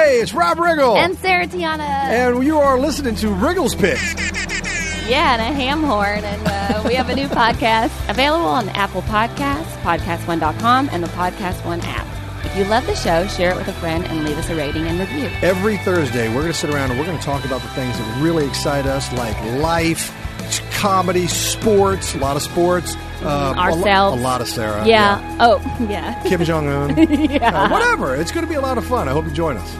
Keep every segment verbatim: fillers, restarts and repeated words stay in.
Hey, it's Rob Riggle. And Sarah Tiana. And you are listening to Riggle's Pit. Yeah, and a ham horn. And uh, we have a new podcast available on Apple Podcasts, podcast one dot com, and the Podcast One app. If you love the show, share it with a friend and leave us a rating and review. Every Thursday, we're going to sit around and we're going to talk about the things that really excite us, like life, comedy, sports, a lot of sports. Uh, Ourselves. A, lo- a lot of Sarah. Yeah. yeah. Oh, yeah. Kim Jong-un. yeah. Uh, whatever. It's going to be a lot of fun. I hope you join us.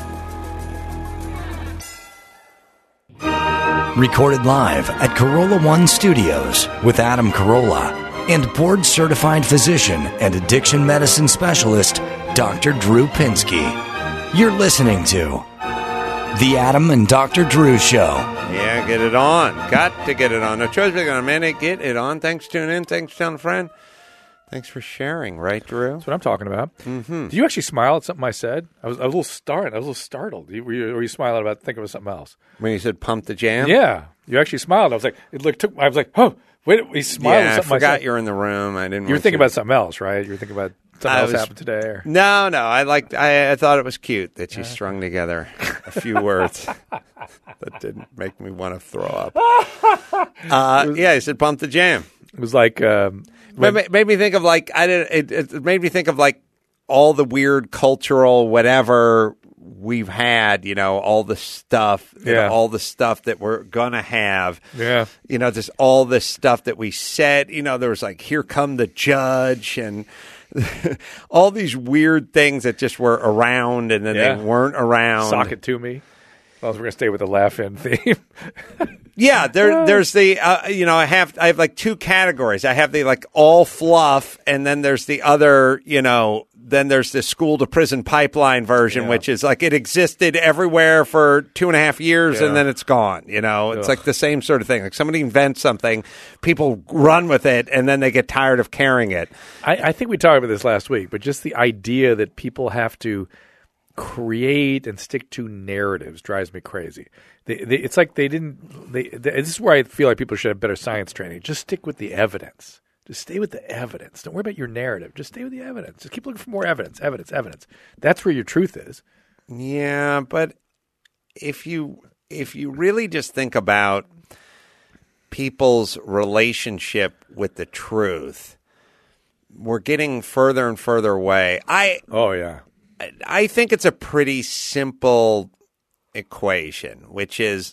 Recorded live at Corolla One Studios with Adam Carolla and board-certified physician and addiction medicine specialist, Doctor Drew Pinsky. You're listening to The Adam and Doctor Drew Show. Yeah, get it on. Got to get it on. No choice but to minute. Get it on. Thanks for tuning in. Thanks for telling a friend. Thanks for sharing, right, Drew? That's what I'm talking about. Mm-hmm. Did you actually smile at something I said? I was, I was a little startled. I was a little startled. You, were, you, were you smiling about thinking of something else? When you said pump the jam? Yeah. You actually smiled. I was like, it looked, took, I was like, oh, wait, he smiled yeah, at something I forgot I said. you're in the room. I didn't You were want thinking you... about something else, right? You were thinking about something I else was... happened today? Or... No, no. I liked. I, I thought it was cute that you strung together a few words that didn't make me want to throw up. Uh, yeah, he said pump the jam. It was like... Um, When, it made me think of like I did. It, it made me think of like all the weird cultural whatever we've had. You know, all the stuff. You Yeah. know, all the stuff that we're gonna have. Yeah. You know, just all this stuff that we said. You know, there was like, "Here come the judge," and all these weird things that just were around, and then Yeah. they weren't around. Sock it to me. Well, we're going to stay with the laugh-in theme. Yeah, there, there's the, uh, you know, I have, I have like two categories. I have the like all fluff, and then there's the other, you know, then there's the school to prison pipeline version, Yeah. which is like it existed everywhere for two and a half years, Yeah. and then it's gone. You know, it's Ugh. like the same sort of thing. Like somebody invents something, people run with it, and then they get tired of carrying it. I, I think we talked about this last week, but just the idea that people have to create and stick to narratives drives me crazy. They, they, it's like they didn't. They, they, this is where I feel like people should have better science training. Just stick with the evidence. Just stay with the evidence. Don't worry about your narrative. Just stay with the evidence. Just keep looking for more evidence, evidence, evidence. That's where your truth is. Yeah, but if you if you really just think about people's relationship with the truth, we're getting further and further away. I Oh yeah. I think it's a pretty simple equation, which is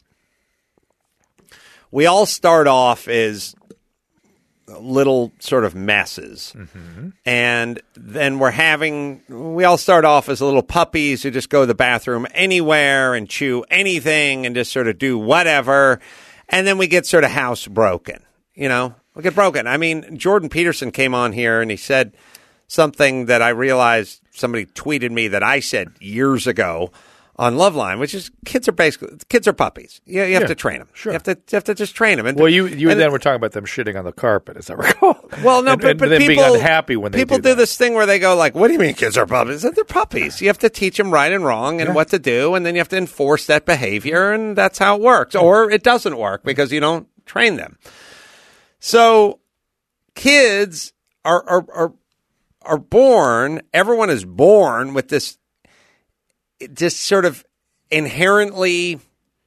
we all start off as little sort of messes. Mm-hmm. And then we're having, we all start off as little puppies who just go to the bathroom anywhere and chew anything and just sort of do whatever. And then we get sort of housebroken, you know, we get broken. I mean, Jordan Peterson came on here and he said something that I realized somebody tweeted me that I said years ago on Loveline, which is kids are basically kids are puppies. You, you have Yeah, to train them. sure. You have to you have to just train them. And, Well, you you and, then were talking about them shitting on the carpet, as I recall. Well, no, and, but, and but then people being unhappy when they people do, do, that. this thing where they go like, "What do you mean kids are puppies?" They're puppies. You have to teach them right and wrong and Yeah. what to do, and then you have to enforce that behavior, and that's how it works. Or it doesn't work because you don't train them. So kids are are are, are born. Everyone is born with this just sort of inherently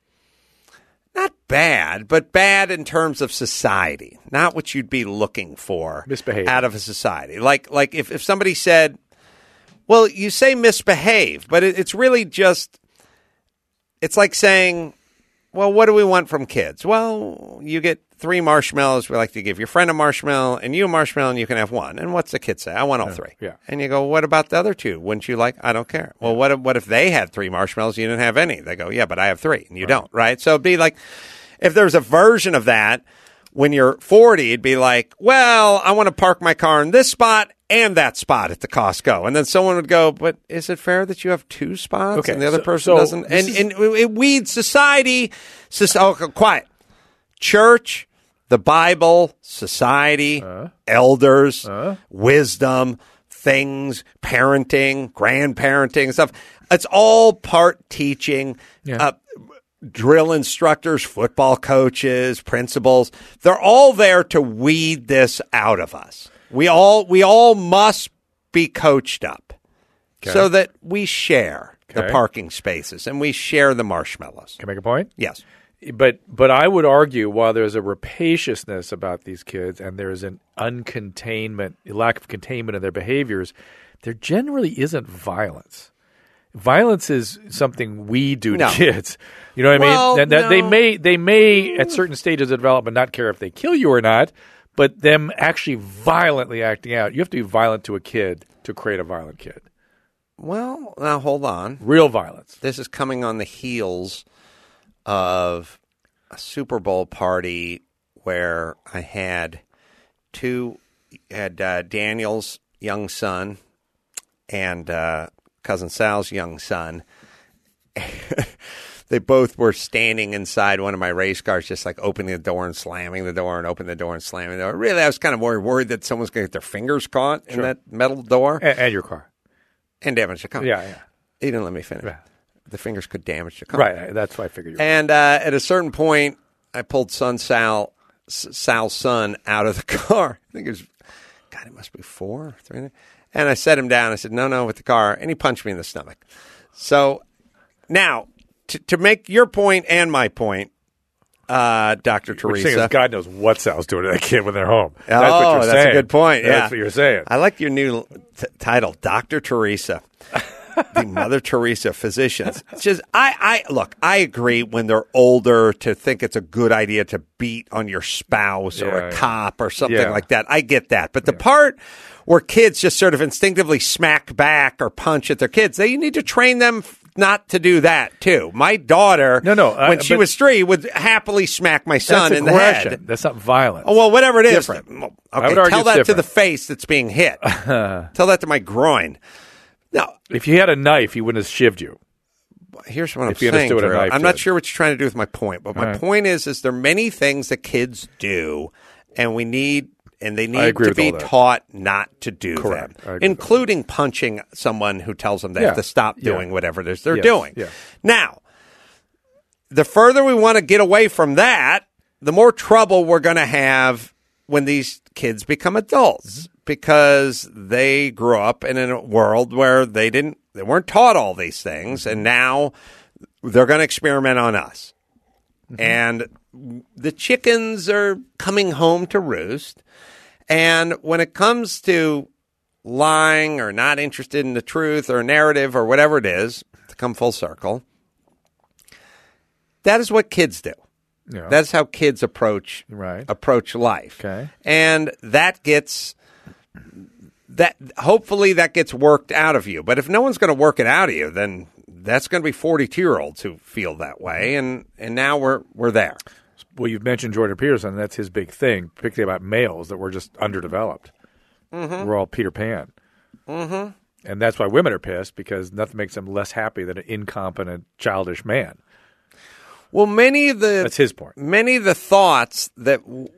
not bad, but bad in terms of society, not what you'd be looking for Misbehaving. out of a society. Like, like if, if somebody said, well, you say misbehave, but it, it's really just, it's like saying, well, what do we want from kids? Well, you get three marshmallows. We like to give your friend a marshmallow and you a marshmallow and you can have one. And what's the kid say? I want all three. yeah. And you go, what about the other two? Wouldn't you like? I don't care. Well, what if, what if they had three marshmallows and you didn't have any? They go, yeah, but I have three and you Right. don't, right? So it'd be like, if there's a version of that when you're forty, it'd be like, well, I want to park my car in this spot and that spot at the Costco. And then someone would go, but is it fair that you have two spots Okay, and the other so- person so doesn't? this And, is- and it weeds society. Soci- oh, quiet. Church, the Bible, society, Uh. elders, Uh. wisdom, things, parenting, grandparenting, stuff. It's all part teaching. Yeah. Uh, drill instructors, football coaches, principals, they're all there to weed this out of us. We all we all must be coached up Okay. so that we share. the Okay. parking spaces, and we share the marshmallows. Can I make a point? Yes. But but I would argue while there's a rapaciousness about these kids and there's an uncontainment, lack of containment in their behaviors, there generally isn't violence. Violence is something we do No. to kids. You know what Well, I mean? And that They no. may they may at certain stages of development not care if they kill you or not, but them actually violently acting out. You have to be violent to a kid to create a violent kid. Well, now hold on. Real violence. This is coming on the heels of a Super Bowl party where I had two, had uh, Daniel's young son and uh, cousin Sal's young son. They both were standing inside one of my race cars, just like opening the door and slamming the door and opening the door and slamming the door. Really, I was kind of more worried that someone's going to get their fingers caught in Sure. that metal door And, and your car. and damage the car. Yeah, yeah. He didn't let me finish. Yeah. The fingers could damage the car. Right. That's why I figured you were. And uh, at a certain point, I pulled son Sal, S- Sal's son out of the car. I think it was, God, it must be four, three. And I set him down. I said, no, no, with the car. And he punched me in the stomach. So now, to, to make your point and my point, uh, Doctor What you're saying is Teresa. God knows what Sal's doing to that kid when they're home. Oh, That's what you're that's saying. a good point. Yeah. That's what you're saying. I like your new t- title, Doctor Teresa. The Mother Teresa physicians. It's just, I, I look, I agree when they're older to think it's a good idea to beat on your spouse or Yeah, a yeah. cop or something Yeah. like that. I get that. But the part where kids just sort of instinctively smack back or punch at their kids, they need to train them f- not to do that too. My daughter, No, no, uh, when she but- was three, would happily smack my son That's in the aggression. head. That's not violence. Oh, well, whatever it is. Different. Well, I Okay, would argue tell it's that to different. the face that's being hit. Tell that to my groin. No, If you had a knife, he wouldn't have shivved you. here's what If I'm you saying, understood what a Drew. knife I'm not did. sure what you're trying to do with my point, but my All right. point is, is there are many things that kids do, and we need, and they need agree to with be all that. taught not to do Correct. I them, agree with including punching someone who tells them they Yeah. have to stop Yeah. doing whatever it is they're Yes. doing. Yeah. Now, the further we want to get away from that, the more trouble we're going to have when these kids become adults, because they grew up in a world where they didn't, they weren't taught all these things, and now they're going to experiment on us. And the chickens are coming home to roost. And when it comes to lying or not interested in the truth or narrative or whatever it is, to come full circle, that is what kids do. Yeah. That's how kids approach Right. approach life. Okay. And that gets that hopefully that gets worked out of you. But if no one's going to work it out of you, then that's going to be forty-two-year-olds who feel that way, and and now we're we're there. Well, you've mentioned Jordan Peterson. That's his big thing, particularly about males, that we're just underdeveloped. Mm-hmm. We're all Peter Pan. Mm-hmm. And that's why women are pissed, because nothing makes them less happy than an incompetent, childish man. Well, many of the That's his point. many of the thoughts that w-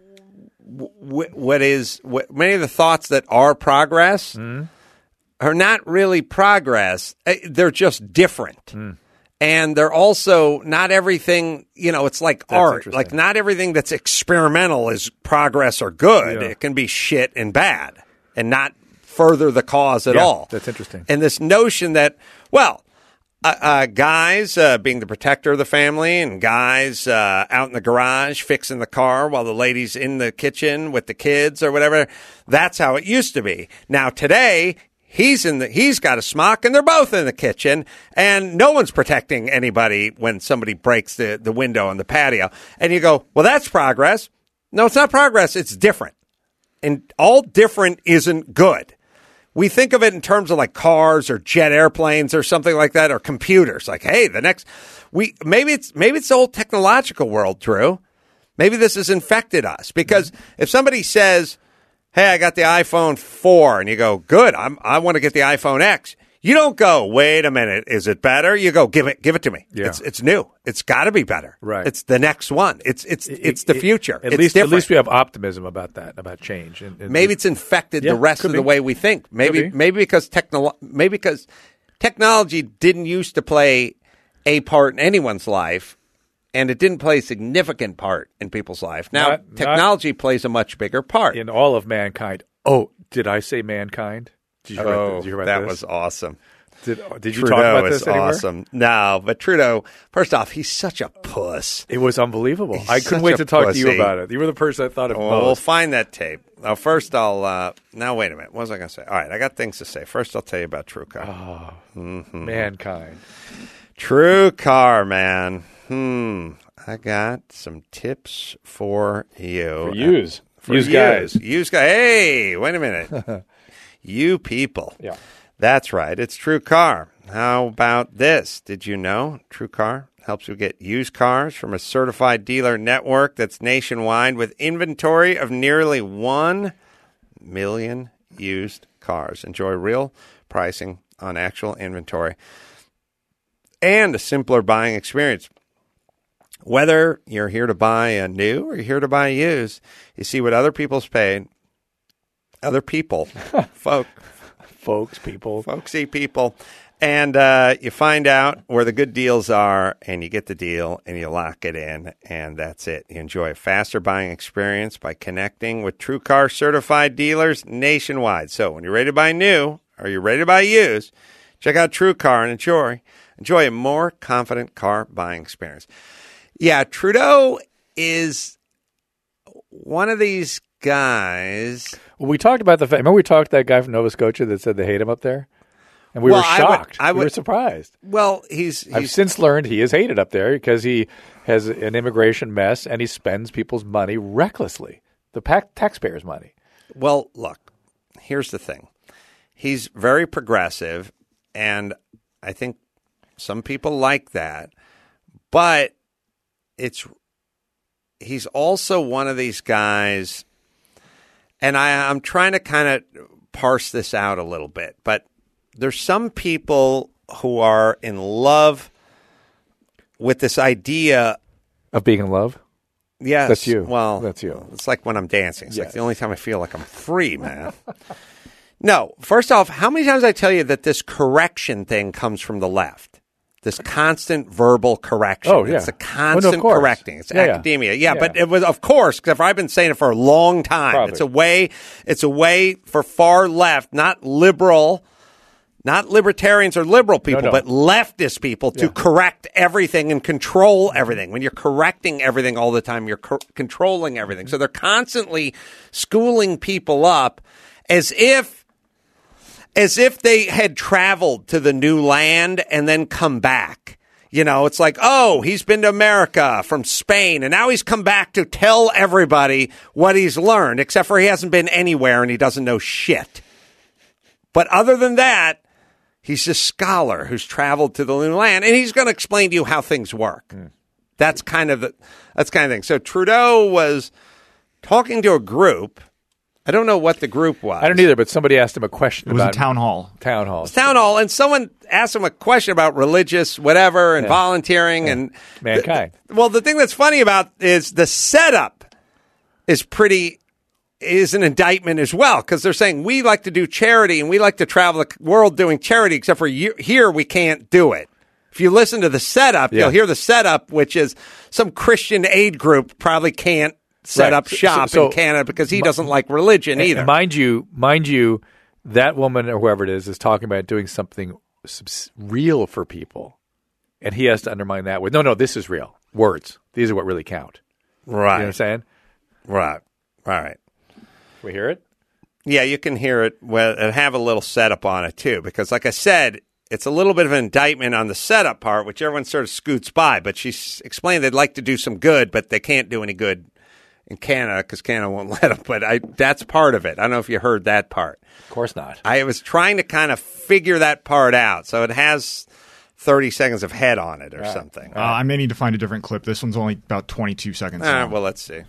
w- what is what, many of the thoughts that are progress Mm-hmm. are not really progress. Uh, They're just different. Mm. And they're also not everything, you know, it's like art. interesting. Like not everything that's experimental is progress or good. Yeah. It can be shit and bad and not further the cause at Yeah, all. that's interesting. And this notion that, well, uh, uh, guys uh, being the protector of the family and guys uh, out in the garage fixing the car while the lady's in the kitchen with the kids or whatever, that's how it used to be. Now today, He's in the. He's got a smock, and they're both in the kitchen, and no one's protecting anybody when somebody breaks the, the window on the patio. And you go, well, that's progress. No, it's not progress. It's different, and all different isn't good. We think of it in terms of like cars or jet airplanes or something like that, or computers. Like, hey, the next we maybe it's maybe it's the whole technological world, Drew. Maybe this has infected us because if somebody says, hey, I got the iPhone four, and you go, good, I'm, I want to get the iPhone X. You don't go, wait a minute, is it better? You go, give it, give it to me. Yeah. It's it's new. It's got to be better. Right. It's the next one. It's it's it's the future. At it's least, different. at least we have optimism about that, about change. And, and Maybe it's infected Yeah, the rest could of the be. way we think. Maybe Could be. maybe because technolo- maybe because technology didn't used to play a part in anyone's life, and it didn't play a significant part in people's life. Now Not- not- technology plays a much bigger part. in all of mankind. Oh, did I say mankind? Did you, hear about Oh, this? Did you hear about that this? was awesome. Did, did you Trudeau talk about is this anywhere? awesome. No, but Trudeau, first off, he's such a puss. It was unbelievable. He's I couldn't such wait a to talk to you pussy. about it. You were the person I thought of Well, we'll most. find that tape. Now, first I'll, uh, now wait a minute. What was I going to say? All right, I got things to say. First I'll tell you about TrueCar. Oh, mm-hmm. Mankind. TrueCar, man. Hmm. I got some tips for you. For use. For use use. guys. Use guys. Hey, wait a minute. You people. Yeah. That's right. It's TrueCar. How about this? Did you know TrueCar helps you get used cars from a certified dealer network that's nationwide with inventory of nearly one million used cars. Enjoy real pricing on actual inventory and a simpler buying experience. Whether you're here to buy a new or you're here to buy a used, you see what other people's paid. Other people, folk, Folks, people. folksy people. And uh, you find out where the good deals are, and you get the deal, and you lock it in, and that's it. You enjoy a faster buying experience by connecting with TrueCar certified dealers nationwide. So when you're ready to buy new or you're ready to buy used, check out TrueCar and enjoy, enjoy a more confident car buying experience. Yeah, Trudeau is one of these guys. Well, we talked about the fact. Remember we talked to that guy from Nova Scotia that said they hate him up there? And we Well, were I would- shocked. I we would- were surprised. Well, he's, I've he's since learned he is hated up there because he has an immigration mess and he spends people's money recklessly, the pac- taxpayers' money. well, look, here's the thing. He's very progressive, and I think some people like that, but it's he's also one of these guys, and I, I'm trying to kind of parse this out a little bit, but there's some people who are in love with this idea. Of being in love? Yes. That's you. Well, That's you. It's like when I'm dancing. It's like Yes. the only time I feel like I'm free, man. No, first off, how many times I tell you that this correction thing comes from the left? This constant verbal correction. Oh, yeah. It's a Oh, no, of constant course. correcting. It's Yeah, yeah. academia. Yeah, Yeah. but it was, of course, because I've been saying it for a long time. Probably. It's a way, it's a way for far left, not liberal, not libertarians or liberal people, no. but leftist people to Yeah. correct everything and control everything. When you're correcting everything all the time, you're co- controlling everything. So they're constantly schooling people up as if as if they had traveled to the new land and then come back. You know, it's like, oh, he's been to America from Spain, and now he's come back to tell everybody what he's learned, except for he hasn't been anywhere and he doesn't know shit. But other than that, he's a scholar who's traveled to the new land, and he's going to explain to you how things work. Mm. That's kind of the that's kind of thing. So Trudeau was talking to a group. I don't know what the group was. I don't either, but somebody asked him a question It was about a town hall. Town hall. Town hall, and someone asked him a question about religious whatever and Yeah. volunteering Yeah. and Mankind. The, well, the thing that's funny about is the setup is pretty is an indictment as well, because they're saying we like to do charity and we like to travel the world doing charity, except for you, here we can't do it. If you listen to the setup, Yeah. you'll hear the setup, which is some Christian aid group probably can't set Right. up So- shop so- in Canada because he doesn't like religion either. And mind you, mind you, that woman or whoever it is is talking about doing something subs- real for people, and he has to undermine that with no, no, this is real. Words. These are what really count. Right. You know what I'm saying? Right. All right. Can we hear it? Yeah, you can hear it well, and have a little setup on it, too, because like I said, it's a little bit of an indictment on the setup part, which everyone sort of scoots by, but she's explained they'd like to do some good, but they can't do any good in Canada because Canada won't let them, but I, that's part of it. I don't know if you heard that part. Of course not. I was trying to kind of figure that part out, so it has thirty seconds of head on it or Right. something. Uh, I may need to find a different clip. This one's only about twenty-two seconds All right, long. well, let's see.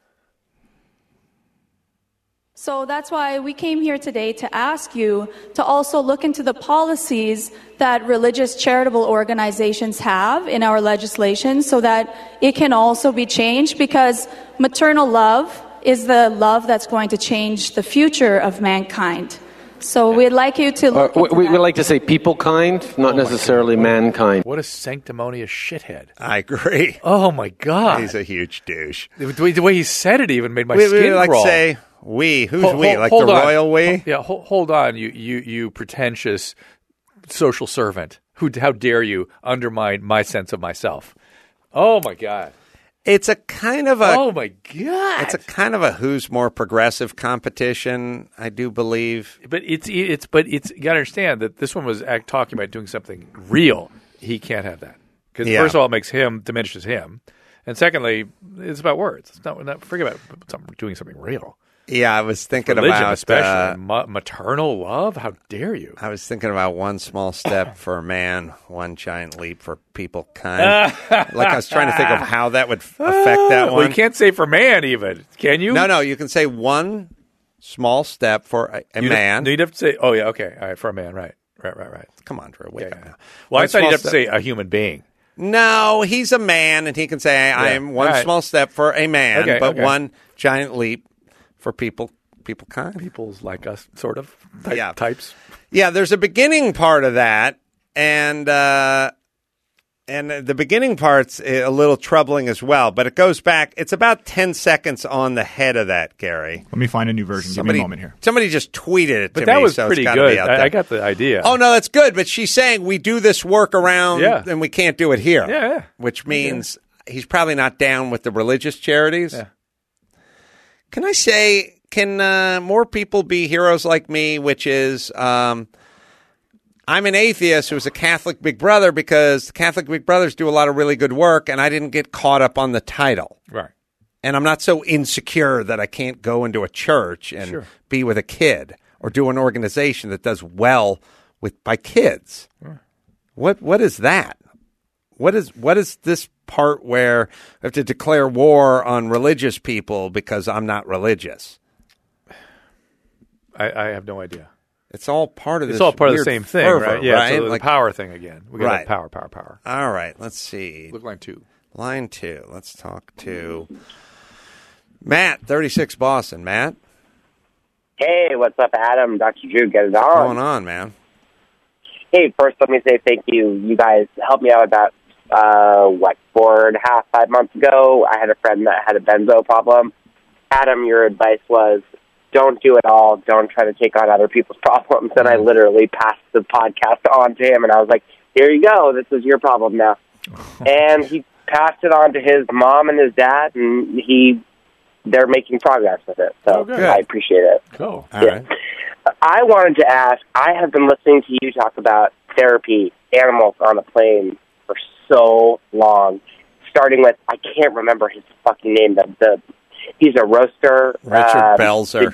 So that's why we came here today to ask you to also look into the policies that religious charitable organizations have in our legislation so that it can also be changed, because maternal love is the love that's going to change the future of mankind. So we'd like you to Uh, look we, into we that. we like to say people kind, not necessarily mankind. What a sanctimonious shithead. I agree. Oh, my God. He's a huge douche. The way, the way he said it even made my We, skin we like crawl. to say we. Who's Hold- we? hold- Like hold the on. royal we? Yeah, hold, hold on, you, you, you pretentious social servant. Who? How dare you undermine my sense of myself? Oh my God! It's a kind of a. Oh my God! It's a kind of a who's more progressive competition. I do believe, but it's it's but it's you got to understand that this one was act, talking about doing something real. He can't have that because Yeah. first of all, it makes him diminishes him, and secondly, it's about words. It's not, not forget about something, doing something real. yeah, I was thinking Religion, about especially uh, ma- maternal love. How dare you? I was thinking about one small step for a man, one giant leap for people kind. Like I was trying to think of how that would f- affect that Well, one. you can't say for man even, can you? No, no, you can say one small step for a, a You'd man. Have, you'd have to say, oh yeah, okay, all right, for a man, right, right, right, right. Come on, Drew, wake Yeah, up yeah. now. Well, One I thought you'd small have to step- say a human being. No, he's a man, and he can say, "I Yeah. am one All right. small step for a man, Okay, but okay. one giant leap for people, people kind." People's like us, sort of type, Yeah. types. Yeah, there's a beginning part of that, and uh, and the beginning part's a little troubling as well. But it goes back. It's about ten seconds on the head of that, Gary. Let me find a new version. Somebody, Give me a moment here. somebody just tweeted it But to that me, was so pretty it's gotta good. be out I, there. I got the idea. Oh no, that's good. But she's saying we do this work around, Yeah. and we can't do it here. Yeah, yeah. Which means he's probably not down with the religious charities. Yeah. Can I say, can uh, more people be heroes like me? Which is, um, I'm an atheist who's a Catholic Big Brother because Catholic Big Brothers do a lot of really good work, and I didn't get caught up on the title. Right. And I'm not so insecure that I can't go into a church and Sure. be with a kid or do an organization that does well with by kids. What what is that? What is what is this part where I have to declare war on religious people because I'm not religious? I, I have no idea. It's all part of It's this all part of the weird same thing, fervor, right? Yeah, right? so the Like- power thing again. We got Right. power, power, power. all right, let's see. Look line two. Line two. Let's talk to Matt, thirty-six Boston. Matt, Hey, what's up, Adam? Doctor Drew, get it what's on. going on, man? Hey, first, let me say thank you. You guys helped me out about, uh, what, four and a half, five months ago. I had a friend that had a benzo problem. Adam, your advice was, don't do it all. Don't try to take on other people's problems. And I literally passed the podcast on to him, and I was like, here you go. This is your problem now. And he passed it on to his mom and his dad, and he they're making progress with it. So Oh, good. I appreciate it. Go. All Yeah. right. I wanted to ask, I have been listening to you talk about therapy, animals on a plane for so long, starting with, I can't remember his fucking name, the, the he's a roaster. Richard um, Belzer.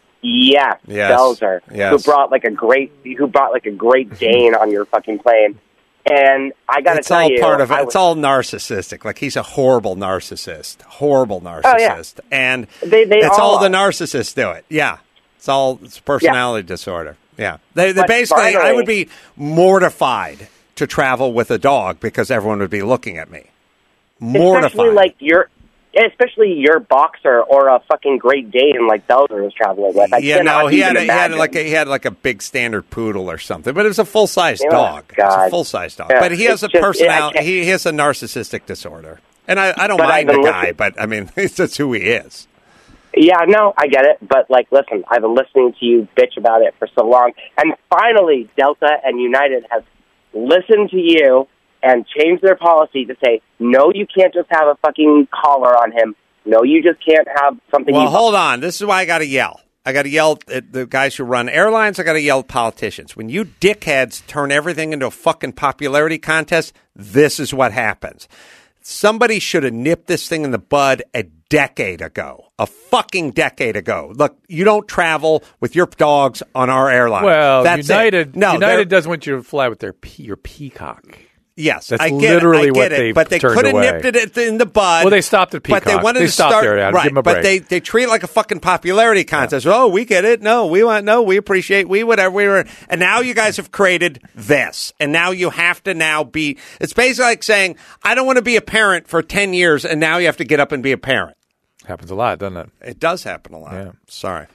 Yeah, Yes. Belzer, Yes. who brought like a great, who brought like a Great Dane on your fucking plane. And I got to It's tell all you, part of it. I It's was- all narcissistic. Like he's a horrible narcissist, horrible narcissist, Oh, yeah. and They- they it's all, all the are. narcissists do it. Yeah, it's all it's personality disorder. Yeah, they, they But basically. I finally- would be mortified to travel with a dog because everyone would be looking at me. Mortified. especially like your, especially your boxer or a fucking Great Dane like Belzer was traveling with. I yeah, cannot no, he had, even a, he had imagine. like a, he had like a big standard poodle or something, but it was a full size Oh, dog. It was a God. full size dog, Yeah, but he has a it's just- personality. I can't- He has a narcissistic disorder, and I, I don't But mind I've the been guy, listening- but I mean, it's just who he is. Yeah, no, I get it. But, like, listen, I've been listening to you bitch about it for so long. And finally, Delta and United have listened to you and changed their policy to say, no, you can't just have a fucking collar on him. No, you just can't have something. Well, you hold on. This is why I got to yell. I got to yell at the guys who run airlines. I got to yell at politicians. When you dickheads turn everything into a fucking popularity contest, this is what happens. Somebody should have nipped this thing in the bud a decade ago, a fucking decade ago. Look, you don't travel with your dogs on our airline. Well, That's it. United, No, they're- United doesn't want you to fly with their pe- your peacock. Yes, That's I get literally it. I what get it. they've but they turned could have away. nipped it in the bud. Well, they stopped at But they Peacock. wanted They to stopped start there, Adam. right. Give 'em a but break. they they treat it like a fucking popularity contest. Oh, we get it. No, we want no. We appreciate. We whatever we were. And now you guys have created this, and now you have to now be. It's basically like saying I don't want to be a parent for ten years, and now you have to get up and be a parent. Happens a lot, doesn't it? It does happen a lot. Yeah. Sorry.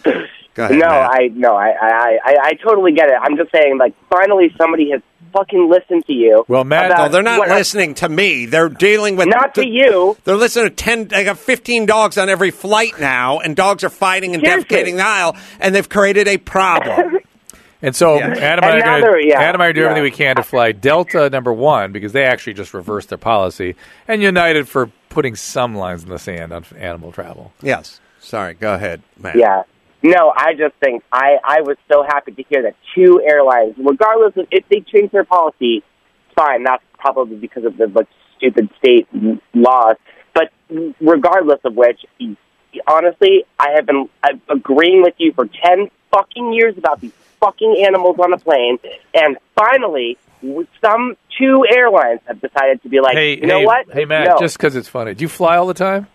Go ahead. No, Matt. I no, I, I, I, I totally get it. I'm just saying, like, finally somebody has fucking listened to you. Well, Matt, about No, they're not what- listening to me. They're dealing with Not to the- you. They're listening to ten. They got fifteen dogs on every flight now, and dogs are fighting and Seriously. defecating the aisle, and they've created a problem. And so Yeah. Adam and, And I now are gonna, they're- yeah, Adam and I are doing yeah. everything we can to fly Delta number one because they actually just reversed their policy, and United for putting some lines in the sand on animal travel. Yes. Sorry. Go ahead, Matt. Yeah. No, I just think I, I was so happy to hear that two airlines, regardless of if they change their policy, fine, that's probably because of the like, stupid state laws. But regardless of which, honestly, I have been I'm agreeing with you for ten fucking years about these fucking animals on a plane, and finally, some two airlines have decided to be like, Hey, you know hey, what? Hey, Matt, No. just because it's funny. Do you fly all the time?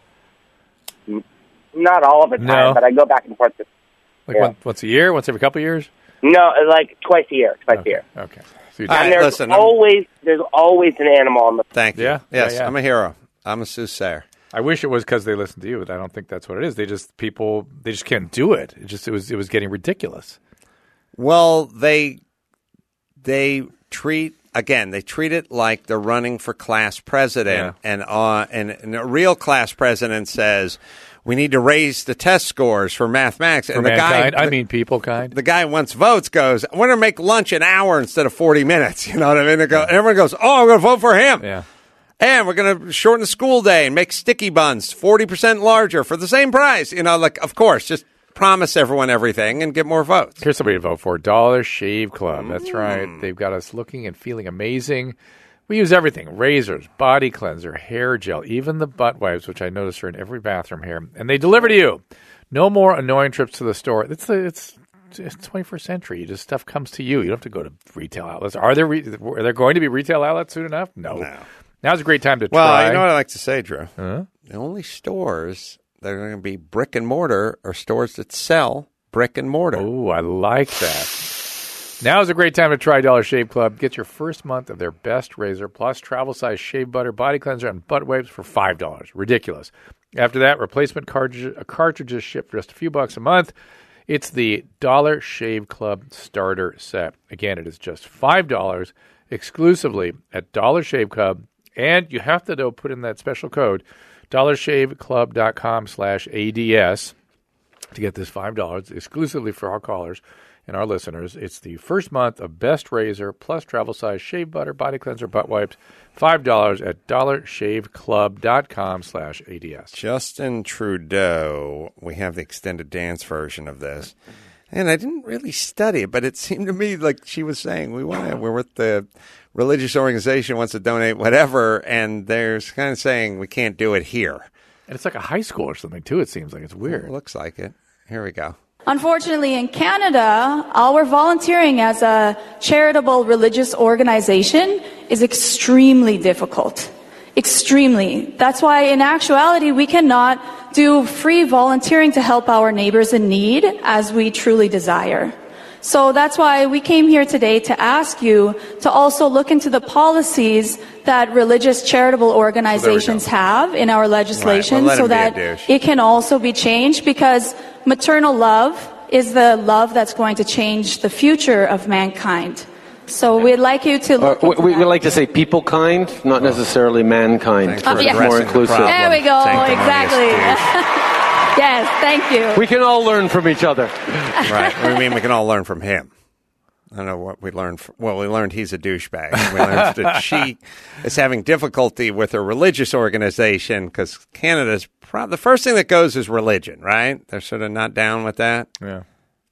Not all of the time, No. but I go back and forth. To, Like Yeah. one, once a year, once every couple of years? no, like twice a year, twice a year. Okay. So you All right, And there's listen, I'm- always there's always an animal on the. Thank you. Yeah? Yes, Yeah, yeah. I'm a hero. I'm a soothsayer. I wish it was because they listened to you, but I don't think that's what it is. They just people they just can't do it. It just it was it was getting ridiculous. Well, they they treat again. They treat it like they're running for class president, Yeah. and uh, and, and a real class president says we need to raise the test scores for mathematics. For and the mankind, guy, I the, mean people kind. the guy who wants votes goes, "I want to make lunch an hour instead of forty minutes." You know what I mean? They go, and everyone goes, "Oh, I'm going to vote for him." Yeah. And we're going to shorten the school day and make sticky buns forty percent larger for the same price. You know, like, of course, just promise everyone everything and get more votes. Here's somebody to vote for. Dollar Shave Club. Mm. That's right. They've got us looking and feeling amazing. We use everything. Razors, body cleanser, hair gel, even the butt wipes, which I notice are in every bathroom here. And they deliver to you. No more annoying trips to the store. It's the, it's it's twenty-first century. Just stuff comes to you. You don't have to go to retail outlets. Are there re- are there going to be retail outlets soon enough? No. No. Now's a great time to Well, try. you know what I like to say, Drew? Huh? The only stores that are going to be brick and mortar are stores that sell brick and mortar. Oh, I like that. Now is a great time to try Dollar Shave Club. Get your first month of their best razor plus travel size shave butter, body cleanser, and butt wipes for five dollars. Ridiculous. After that, replacement cartridge, uh, cartridges ship for just a few bucks a month. It's the Dollar Shave Club starter set. Again, it is just five dollars exclusively at Dollar Shave Club. And you have to, though, put in that special code, dollarshaveclub.com slash ADS to get this five dollars exclusively for our callers and our listeners. It's the first month of best razor plus travel size shave butter, body cleanser, butt wipes, five dollars at dollarshaveclub.com slash ADS. Justin Trudeau, we have the extended dance version of this. And I didn't really study it, but it seemed to me like she was saying, we want to, we're with the religious organization wants to donate whatever, and they're kind of saying we can't do it here. And it's like a high school or something, too. It seems like it's weird. It looks like it. Here we go. Unfortunately, in Canada, our volunteering as a charitable religious organization is extremely difficult. Extremely. That's why, in actuality, we cannot do free volunteering to help our neighbors in need as we truly desire. So that's why we came here today to ask you to also look into the policies that religious charitable organizations have in our legislation, Right. Well, let so him be a that douche. it can also be changed, because maternal love is the love that's going to change the future of mankind. So we'd like you to Uh, look we into we that. would like to say people kind, not necessarily mankind. Thanks for Uh, yeah. More addressing the inclusive. problem. There we go. Sanctimonious Exactly. Yes, thank you. We can all learn from each other. douche. Right. I mean, we can all learn from him. I don't know what we learned. From, well, we learned he's a douchebag. We learned that she is having difficulty with her religious organization because Canada's pro- the first thing that goes is religion, right? They're sort of not down with that. Yeah.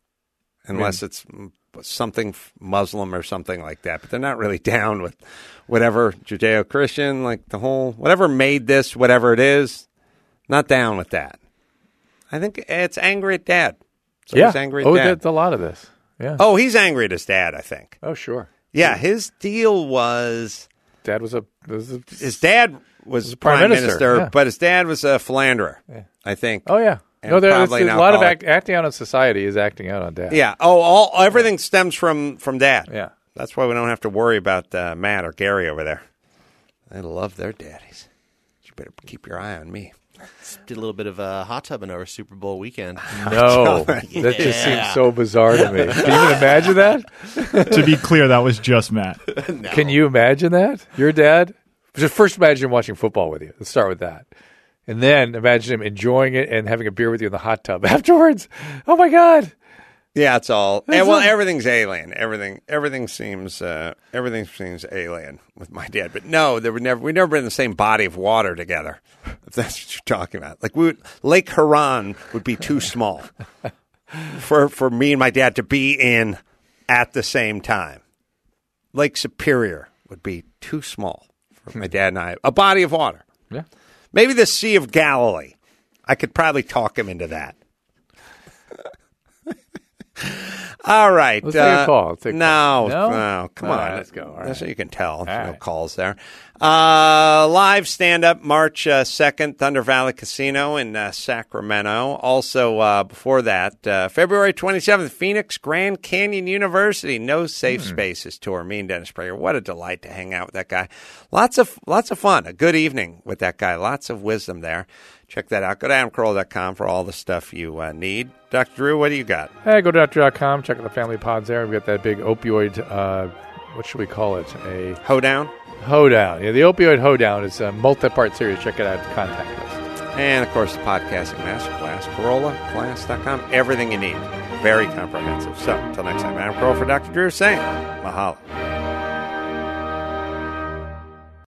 Unless it's something Muslim or something like that. But they're not really down with whatever Judeo-Christian, like the whole, whatever made this, whatever it is, not down with that. I think it's angry at Dad. So yeah. he's angry at oh, Dad. that's a lot of this. Yeah. Oh, he's angry at his dad, I think. Oh, sure. Yeah, his deal was, Dad was a, was a his dad was a prime prime minister, minister, yeah. but his dad was a philanderer, I think. Oh, yeah. And No, there's, probably there's an a lot of alcoholic. act, acting out on society is acting out on Dad. Yeah. Oh, all everything stems from from Dad. Yeah. That's why we don't have to worry about uh, Matt or Gary over there. They love their daddies. You better keep your eye on me. Did a little bit of uh, hot tubbing over Super Bowl weekend. No, that just seems so bizarre to me. Can you even imagine that? To be clear, that was just Matt. No. Can you imagine that? Your dad? Just first imagine him watching football with you. Let's start with that. And then imagine him enjoying it and having a beer with you in the hot tub afterwards. Oh, my God. Yeah, it's all. That's And, well, all- everything's alien. Everything, everything seems, uh, everything seems alien with my dad. But no, there were never. We never been in the same body of water together. If that's what you're talking about, like we would, Lake Huron would be too small for for me and my dad to be in at the same time. Lake Superior would be too small for my dad and I. A body of water. Yeah. Maybe the Sea of Galilee. I could probably talk him into that. All right. Let's take a call. Let's take a no, call. No? no, come All on. right, let's go. All That's right. what you can tell. No right. calls there. Uh, live stand-up March uh, second, Thunder Valley Casino in uh, Sacramento. Also, uh, before that, uh, February twenty-seventh, Phoenix Grand Canyon University. No Safe Hmm. Spaces tour. Me and Dennis Prager. What a delight to hang out with that guy. Lots of lots of fun. A good evening with that guy. Lots of wisdom there. Check that out. Go to adam carolla dot com for all the stuff you uh, need. Doctor Drew, what do you got? Hey, go to doctor dot com. Check out the family pods there. We've got that big opioid, uh, what should we call it? A Hoedown? hoedown. Yeah, the opioid hoedown is a multi-part series. Check it out. Contact us. And, of course, the podcasting masterclass, Carolla Class dot com. Everything you need. Very comprehensive. So, until next time, Adam Carolla for Doctor Drew saying, mahalo.